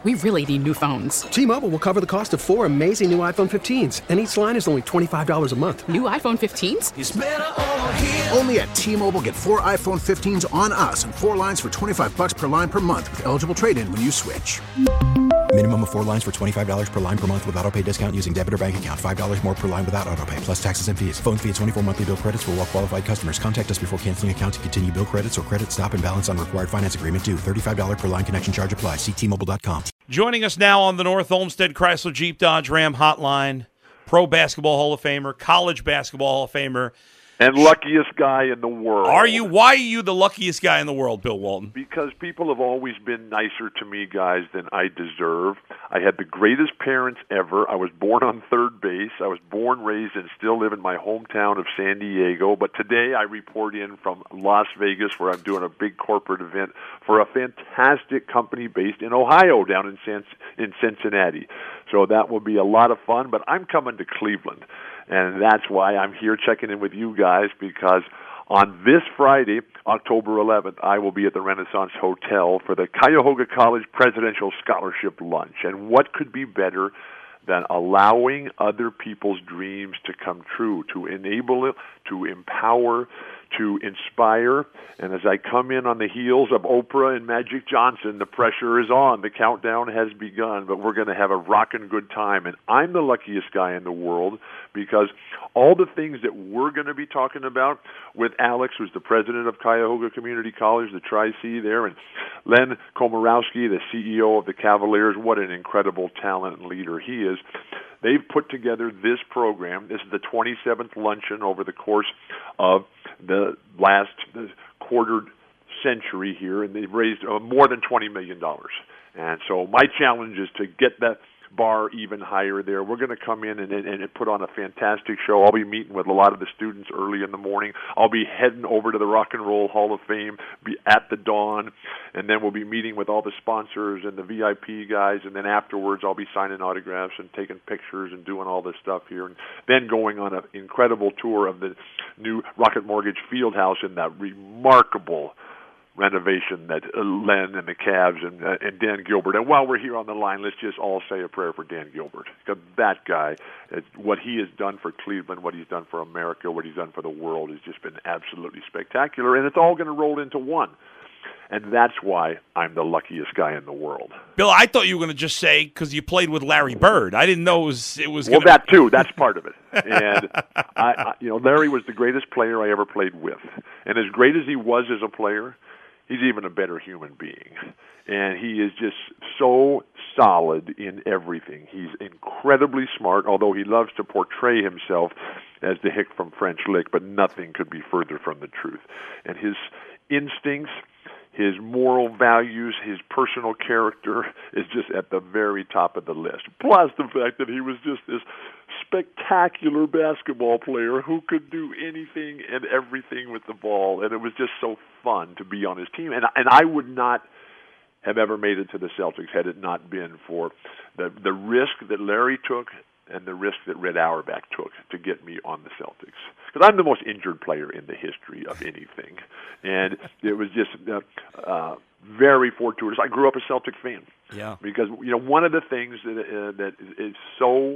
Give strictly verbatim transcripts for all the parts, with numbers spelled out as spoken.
We really need new phones. T-Mobile will cover the cost of four amazing new iPhone fifteens, and each line is only twenty-five dollars a month. New iPhone fifteens? It's better over here. Only at T-Mobile, get four iPhone fifteens on us and four lines for twenty-five dollars per line per month with eligible trade-in when you switch. Minimum of four lines for twenty-five dollars per line per month with autopay discount using debit or bank account. five dollars more per line without autopay, plus taxes and fees. Phone fee at twenty-four monthly bill credits for well-qualified customers. Contact us before canceling account to continue bill credits or credit stop and balance on required finance agreement due. thirty-five dollars per line connection charge applies. See T Mobile dot com. Joining us now on the North Olmsted Chrysler Jeep Dodge Ram hotline, Pro Basketball Hall of Famer, College Basketball Hall of Famer, and luckiest guy in the world. Are you? Why are you the luckiest guy in the world, Bill Walton? Because people have always been nicer to me, guys, than I deserve. I had the greatest parents ever. I was born on third base. I was born, raised, and still live in my hometown of San Diego. But today I report in from Las Vegas, where I'm doing a big corporate event for a fantastic company based in Ohio, down in San, in Cincinnati. So that will be a lot of fun. But I'm coming to Cleveland. And that's why I'm here checking in with you guys, because on this Friday, October eleventh, I will be at the Renaissance Hotel for the Cuyahoga College Presidential Scholarship Lunch. And what could be better than allowing other people's dreams to come true, to enable it, to empower, to inspire. And as I come in on the heels of Oprah and Magic Johnson, the pressure is on. The countdown has begun, but we're going to have a rockin' good time. And I'm the luckiest guy in the world, because all the things that we're going to be talking about with Alex, who's the president of Cuyahoga Community College, the Tri-C there, and Len Komorowski, the C E O of the Cavaliers, what an incredible talent and leader he is. They've put together this program. This is the twenty-seventh luncheon over the course of the last quarter century here, and they've raised uh, more than twenty million dollars. And so my challenge is to get that bar even higher there. We're going to come in and, and, and put on a fantastic show. I'll be meeting with a lot of the students early in the morning. I'll be heading over to the Rock and Roll Hall of Fame be at the dawn, and then we'll be meeting with all the sponsors and the V I P guys, and then afterwards I'll be signing autographs and taking pictures and doing all this stuff here, and then going on an incredible tour of the new Rocket Mortgage Fieldhouse in that remarkable renovation that uh, Len and the Cavs and, uh, and Dan Gilbert. And while we're here on the line, let's just all say a prayer for Dan Gilbert. Because that guy, uh, what he has done for Cleveland, what he's done for America, what he's done for the world has just been absolutely spectacular. And it's all going to roll into one. And that's why I'm the luckiest guy in the world. Bill, I thought you were going to just say because you played with Larry Bird. I didn't know it was. It was well, gonna... that too. That's part of it. And I, I, you know, Larry was the greatest player I ever played with. And as great as he was as a player, he's even a better human being. And he is just so solid in everything. He's incredibly smart, although he loves to portray himself as the hick from French Lick, but nothing could be further from the truth. And his instincts, his moral values, his personal character is just at the very top of the list. Plus the fact that he was just this spectacular basketball player who could do anything and everything with the ball, and it was just so fun to be on his team. And and I would not have ever made it to the Celtics had it not been for the the risk that Larry took and the risk that Red Auerbach took to get me on the Celtics. Because I'm the most injured player in the history of anything. And it was just uh, uh, very fortuitous. I grew up a Celtic fan. Yeah. Because, you know, one of the things that, uh, that is so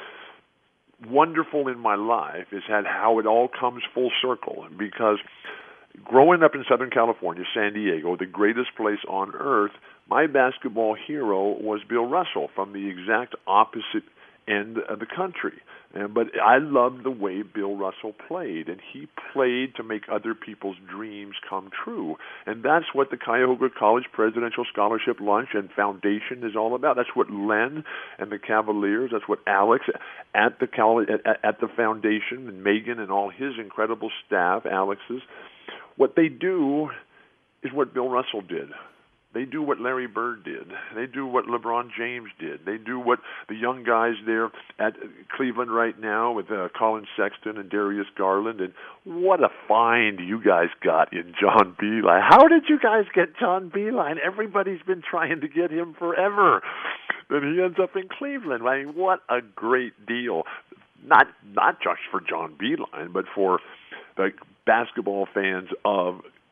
wonderful in my life is how it all comes full circle. Because growing up in Southern California, San Diego, the greatest place on earth, my basketball hero was Bill Russell from the exact opposite end of the country. And, but I loved the way Bill Russell played, and he played to make other people's dreams come true. And that's what the Cuyahoga College Presidential Scholarship Lunch and Foundation is all about. That's what Len and the Cavaliers, that's what Alex at the college, at, at the foundation, and Megan and all his incredible staff, Alex's, what they do is what Bill Russell did. They do what Larry Bird did. They do what LeBron James did. They do what the young guys there at Cleveland right now with uh, Colin Sexton and Darius Garland. And what a find you guys got in John Beilein. How did you guys get John Beilein? Everybody's been trying to get him forever. Then he ends up in Cleveland. I mean, what a great deal. Not not just for John Beilein, but for the basketball fans of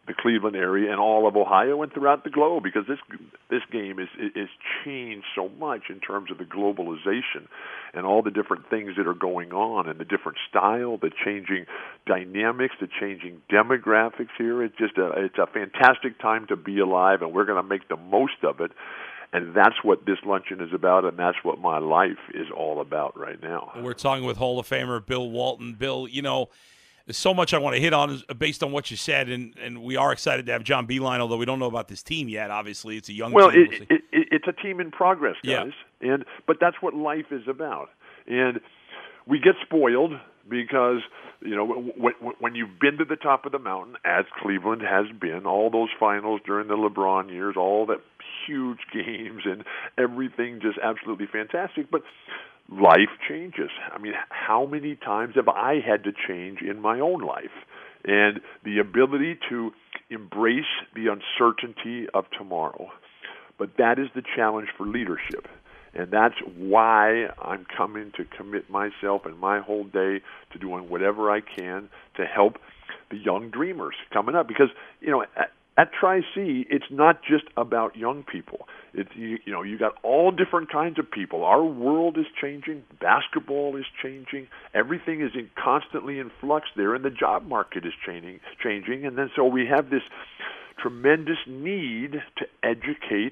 the Cleveland area and all of Ohio and throughout the globe, because this this game is is changed so much in terms of the globalization and all the different things that are going on and the different style, the changing dynamics, the changing demographics here. It's just a it's a fantastic time to be alive, and we're going to make the most of it. And that's what this luncheon is about, and that's what my life is all about right now. We're talking with Hall of Famer Bill Walton. Bill, you know, there's so much I want to hit on based on what you said, and, and we are excited to have John Beilein, although we don't know about this team yet. Obviously, it's a young well, team. Well, it, it, it, it's a team in progress, guys. Yeah. And but that's what life is about. And we get spoiled because, you know, when, when you've been to the top of the mountain, as Cleveland has been, all those finals during the LeBron years, all that huge games and everything just absolutely fantastic. But life changes. I mean, how many times have I had to change in my own life? And the ability to embrace the uncertainty of tomorrow. But that is the challenge for leadership. And that's why I'm coming to commit myself and my whole day to doing whatever I can to help the young dreamers coming up. Because, you know, at, at Tri-C, it's not just about young people. It's, you, you know, you got all different kinds of people. Our world is changing. Basketball is changing. Everything is in, constantly in flux there, and the job market is changing. changing. And then so we have this tremendous need to educate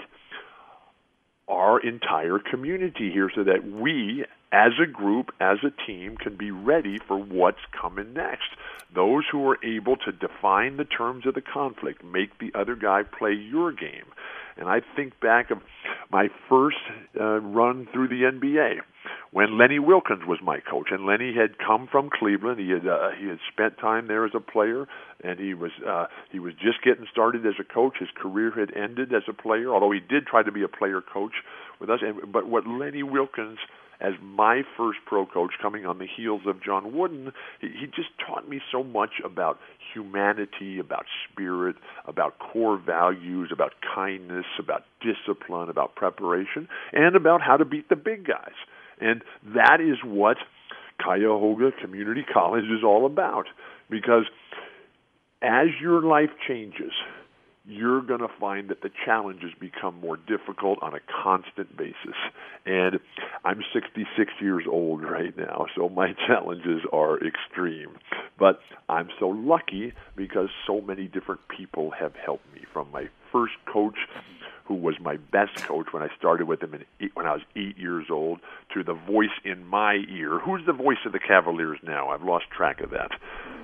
our entire community here so that we, as a group, as a team, can be ready for what's coming next. Those who are able to define the terms of the conflict, make the other guy play your game. And I think back of my first uh, run through the N B A when Lenny Wilkens was my coach, and Lenny had come from Cleveland. He had uh, he had spent time there as a player, and he was uh, he was just getting started as a coach. His career had ended as a player, although he did try to be a player coach with us. And, but what Lenny Wilkens, as my first pro coach coming on the heels of John Wooden, he, he just taught me so much about humanity, about spirit, about core values, about kindness, about discipline, about preparation, and about how to beat the big guys. And that is what Cuyahoga Community College is all about. Because as your life changes, you're going to find that the challenges become more difficult on a constant basis. And I'm sixty-six years old right now, so my challenges are extreme. But I'm so lucky because so many different people have helped me, from my first coach, who was my best coach when I started with him in eight, when I was eight years old, to the voice in my ear. Who's the voice of the Cavaliers now? I've lost track of that.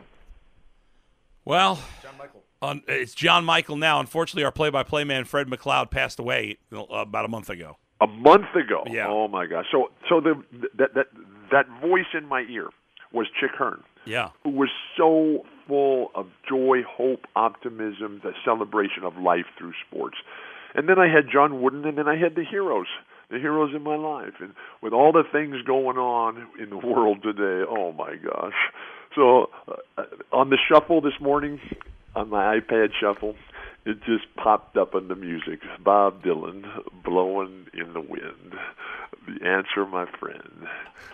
Well, John Michael. Um, it's John Michael now. Unfortunately, our play-by-play man, Fred McLeod, passed away uh, about a month ago. A month ago? Yeah. Oh, my gosh. So so the that that that voice in my ear was Chick Hearn. Yeah. Who was so full of joy, hope, optimism, the celebration of life through sports. And then I had John Wooden, and then I had the heroes, the heroes in my life. And with all the things going on in the world today, oh, my gosh. So uh, on the shuffle this morning, on my iPad shuffle, it just popped up on the music. Bob Dylan, Blowing in the Wind. The answer, my friend,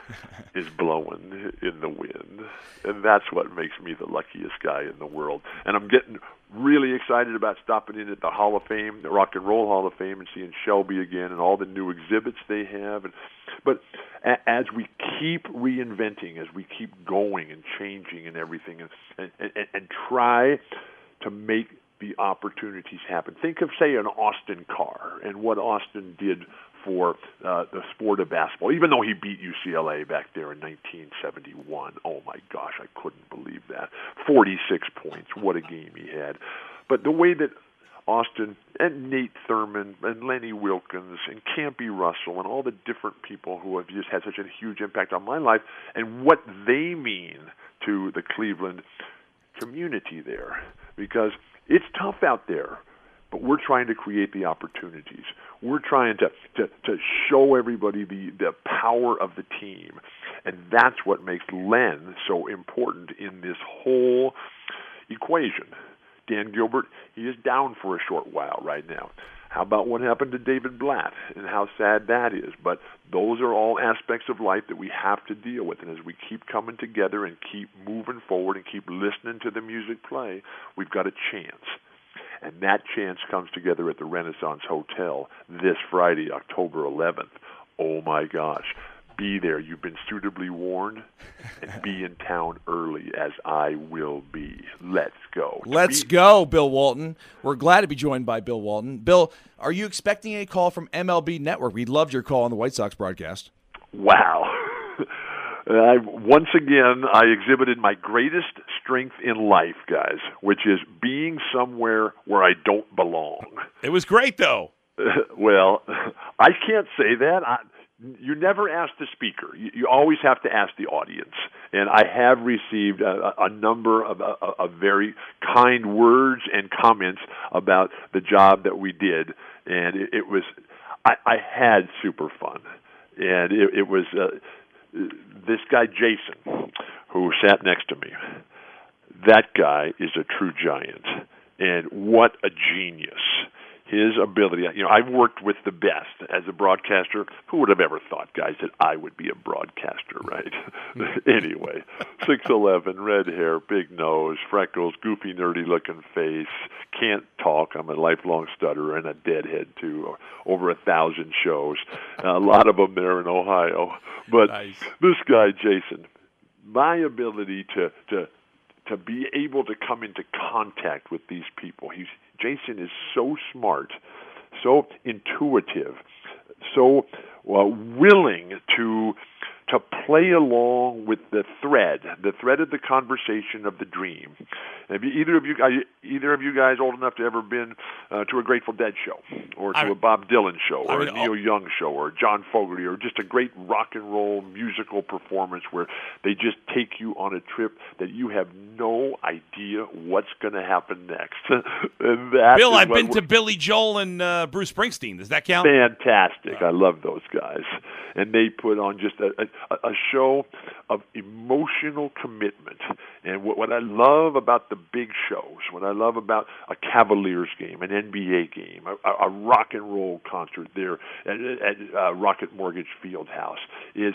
is blowing in the wind. And that's what makes me the luckiest guy in the world. And I'm getting really excited about stopping in at the Hall of Fame, the Rock and Roll Hall of Fame, and seeing Shelby again and all the new exhibits they have. And, but as we keep reinventing, as we keep going and changing and everything, and, and, and try to make the opportunities happen. Think of, say, an Austin Carr and what Austin did for uh, the sport of basketball, even though he beat U C L A back there in nineteen seventy-one. Oh, my gosh, I couldn't believe that. forty-six points. What a game he had. But the way that Austin and Nate Thurman and Lenny Wilkens and Campy Russell and all the different people who have just had such a huge impact on my life and what they mean to the Cleveland community there. Because it's tough out there, but we're trying to create the opportunities. We're trying to, to, to show everybody the, the power of the team. And that's what makes Len so important in this whole equation. Dan Gilbert, he is down for a short while right now. How about what happened to David Blatt and how sad that is? But those are all aspects of life that we have to deal with. And as we keep coming together and keep moving forward and keep listening to the music play, we've got a chance And that chance comes together at the Renaissance Hotel this Friday, October eleventh. Oh, my gosh. Be there. You've been suitably warned, and be in town early, as I will be. Let's go. Let's be- go, Bill Walton. We're glad to be joined by Bill Walton. Bill, are you expecting a call from M L B Network? We loved your call on the White Sox broadcast. Wow. I, once again, I exhibited my greatest strength in life, guys, which is being somewhere where I don't belong. It was great, though. Well, I can't say that. I, you never ask the speaker. You, you always have to ask the audience. And I have received a, a number of, of, of very kind words and comments about the job that we did. And it, it was, I, I had super fun. And it, it was uh, this guy, Jason, who sat next to me. That guy is a true giant. And what a genius. His ability, you know, I've worked with the best as a broadcaster. Who would have ever thought, guys, that I would be a broadcaster, right? Anyway, six eleven, red hair, big nose, freckles, goofy, nerdy-looking face, can't talk. I'm a lifelong stutterer and a deadhead, too. Over a thousand shows, a lot of them there in Ohio. But nice. This guy, Jason, my ability to to to be able to come into contact with these people, he's Jason is so smart, so intuitive, so uh, willing to to play along with the thread, the thread of the conversation of the dream. Have you, either of you guys, either of you guys old enough to ever been uh, to a Grateful Dead show, or to I, a Bob Dylan show, or I mean, a Neil Young show, or a John Fogerty, or just a great rock and roll musical performance where they just take you on a trip that you have no idea what's going to happen next? And that Bill, I've been to Billy Joel and uh, Bruce Springsteen. Does that count? Fantastic. I love those guys. And they put on just a, a, a show of emotional commitment. And what, what I love about the big shows, what I love about a Cavaliers game, an N B A game, a, a rock and roll concert there at, at uh, Rocket Mortgage Fieldhouse, is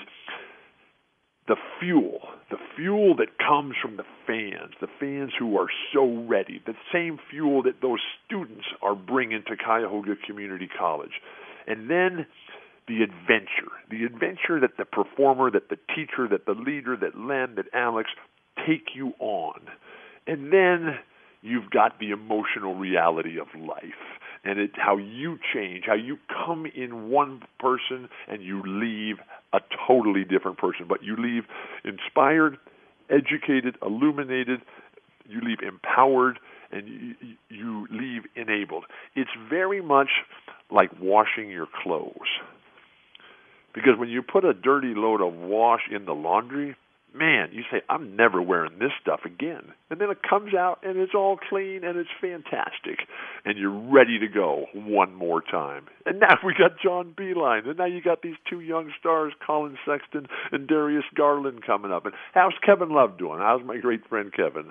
the fuel, the fuel that comes from the fans, the fans who are so ready, the same fuel that those students are bringing to Cuyahoga Community College. And then the adventure, the adventure that the performer, that the teacher, that the leader, that Len, that Alex take you on. And then you've got the emotional reality of life, and it, how you change, how you come in one person and you leave a totally different person. But you leave inspired, educated, illuminated, you leave empowered, and you, you leave enabled. It's very much like washing your clothes. Because when you put a dirty load of wash in the laundry, man, you say, I'm never wearing this stuff again. And then it comes out, and it's all clean, and it's fantastic. And you're ready to go one more time. And now we got John Beilein. And now you got these two young stars, Colin Sexton and Darius Garland, coming up. And how's Kevin Love doing? How's my great friend Kevin?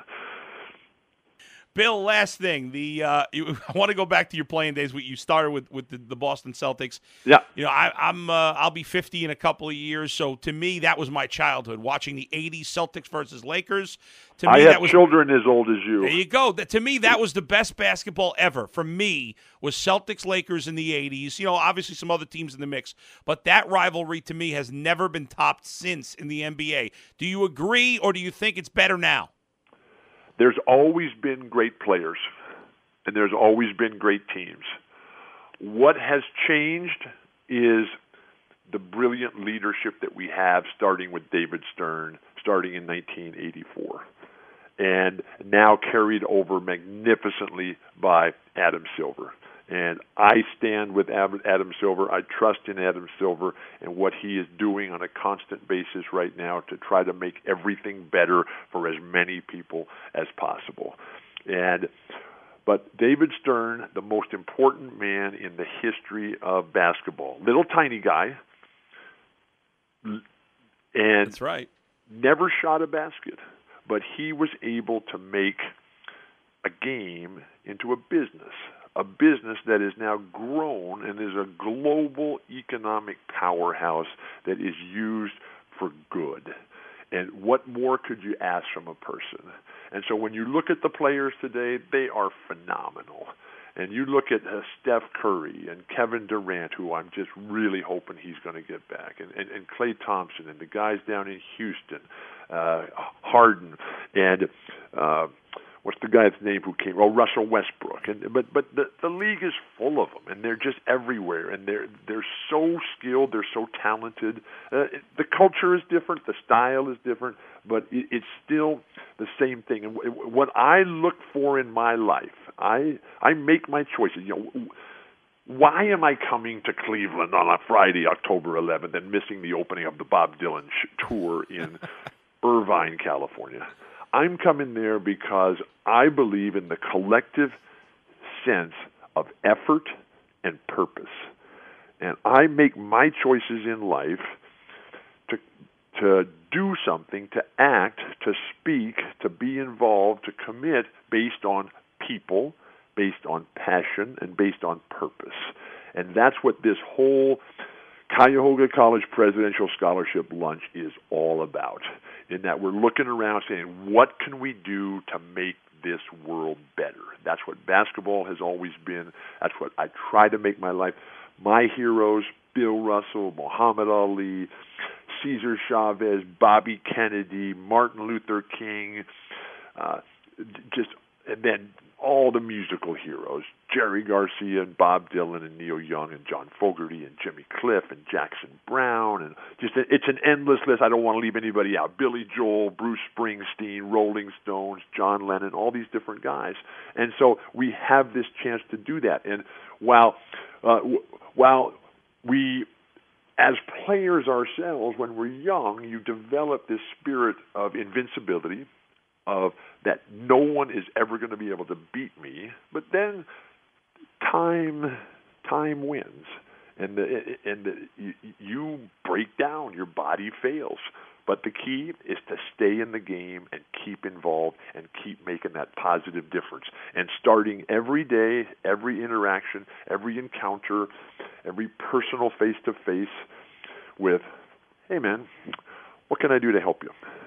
Bill, last thing. The uh, you, I want to go back to your playing days. You started with, with the, the Boston Celtics. Yeah. You know, I, I'm uh, I'll be fifty in a couple of years. So to me, that was my childhood, watching the eighties Celtics versus Lakers. To me, I have that was, children as old as you. There you go. That, to me, that was the best basketball ever. For me, was Celtics Lakers in the eighties. You know, obviously some other teams in the mix, but that rivalry to me has never been topped since in the N B A. Do you agree, or do you think it's better now? There's always been great players, and there's always been great teams. What has changed is the brilliant leadership that we have, starting with David Stern, starting in nineteen eighty-four, and now carried over magnificently by Adam Silver. And I stand with Adam Silver. I trust in Adam Silver and what he is doing on a constant basis right now to try to make everything better for as many people as possible. And but David Stern, the most important man in the history of basketball, little tiny guy, and that's right, never shot a basket, but he was able to make a game into a business. A business that is now grown and is a global economic powerhouse that is used for good. And what more could you ask from a person? And so when you look at the players today, they are phenomenal. And you look at uh, Steph Curry and Kevin Durant, who I'm just really hoping he's going to get back, and, and, and Klay Thompson and the guys down in Houston, uh, Harden, and uh, what's the guy's name who came? Oh, Russell Westbrook. And but but the the league is full of them, and they're just everywhere, and they're they're so skilled, they're so talented. Uh, it, the culture is different, the style is different, but it, it's still the same thing. And w- what I look for in my life, I I make my choices. You know, why am I coming to Cleveland on a Friday, October eleventh, and missing the opening of the Bob Dylan sh- tour in Irvine, California? I'm coming there because I believe in the collective sense of effort and purpose. And I make my choices in life to to do something, to act, to speak, to be involved, to commit based on people, based on passion, and based on purpose. And that's what this whole Cuyahoga College Presidential Scholarship Lunch is all about, in that we're looking around saying, what can we do to make this world better? That's what basketball has always been. That's what I try to make my life. My heroes, Bill Russell, Muhammad Ali, Cesar Chavez, Bobby Kennedy, Martin Luther King, uh, just, and then all the musical heroes, Jerry Garcia and Bob Dylan and Neil Young and John Fogerty and Jimmy Cliff and Jackson Browne, and just it's an endless list. I don't want to leave anybody out. Billy Joel, Bruce Springsteen, Rolling Stones, John Lennon, all these different guys. And so we have this chance to do that. And while uh, while we, as players ourselves, when we're young, you develop this spirit of invincibility, of that no one is ever going to be able to beat me. But then time time wins, and the, and the, you, you break down, your body fails. But the key is to stay in the game and keep involved and keep making that positive difference. And starting every day, every interaction, every encounter, every personal face-to-face with, hey, man, what can I do to help you?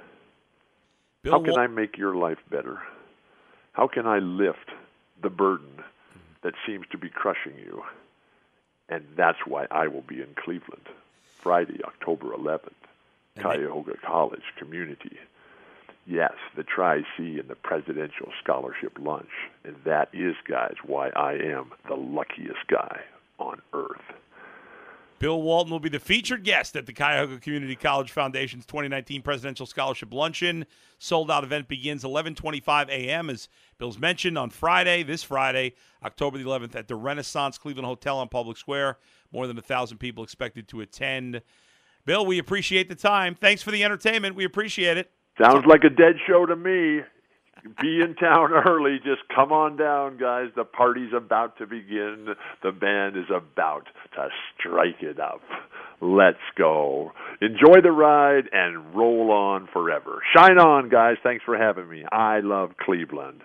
Bill, How can what- I make your life better? How can I lift the burden that seems to be crushing you? And that's why I will be in Cleveland, Friday, October eleventh, Cuyahoga College Community. Yes, the Tri-C and the Presidential Scholarship Lunch. And that is, guys, why I am the luckiest guy on earth. Bill Walton will be the featured guest at the Cuyahoga Community College Foundation's twenty nineteen Presidential Scholarship Luncheon. Sold-out event begins eleven twenty-five a.m., as Bill's mentioned, on Friday, this Friday, October the eleventh, at the Renaissance Cleveland Hotel on Public Square. More than one thousand people expected to attend. Bill, we appreciate the time. Thanks for the entertainment. We appreciate it. Sounds like a dead show to me. Be in town early. Just come on down, guys. The party's about to begin. The band is about to strike it up. Let's go. Enjoy the ride and roll on forever. Shine on, guys. Thanks for having me. I love Cleveland.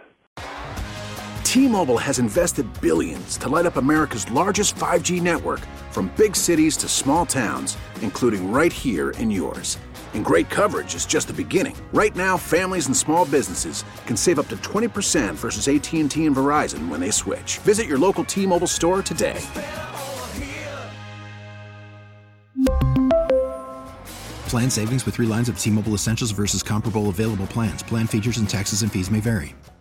T-Mobile has invested billions to light up America's largest five G network, from big cities to small towns, including right here in yours. And great coverage is just the beginning. Right now, families and small businesses can save up to twenty percent versus A T and T and Verizon when they switch. Visit your local T-Mobile store today. Plan savings with three lines of T-Mobile Essentials versus comparable available plans. Plan features and taxes and fees may vary.